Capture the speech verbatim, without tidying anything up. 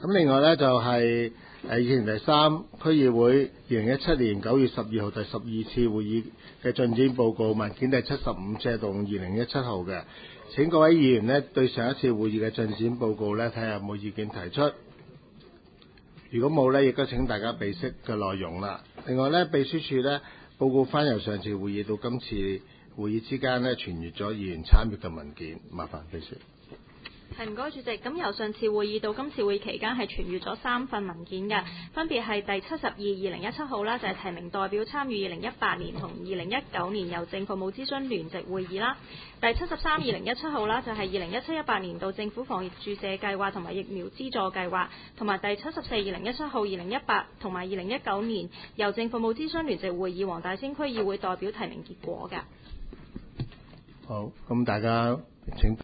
咁另外呢，就係誒議程第三，區議會二零一七年九月十二號第十二次會議嘅進展報告文件第七十五借動二零一七號嘅。請各位議員呢，對上一次會議嘅進展報告呢，睇下有冇意見提出。如果冇呢，亦都請大家備悉嘅內容啦。另外呢，秘書處呢，報告翻由上次會議到今次會議之間呢，傳閱咗議員參與嘅文件，麻煩秘書。 係，唔該主席。咁由上次會議到今次會議期間係傳閱咗三份文件嘅，分別係第七十二二零一七號啦，就係、是、提名代表參與二零一八年同二零一九年郵政服務諮詢聯席會議啦。第七十三二零一七號啦，就係二零一七一八年度政府防疫注射計劃同埋疫苗資助計劃，同埋第七十四二零一七號二零一八同埋二零一九年郵政服務諮詢聯席會議黃大仙區議會代表提名結果嘅。 好，咁大家請。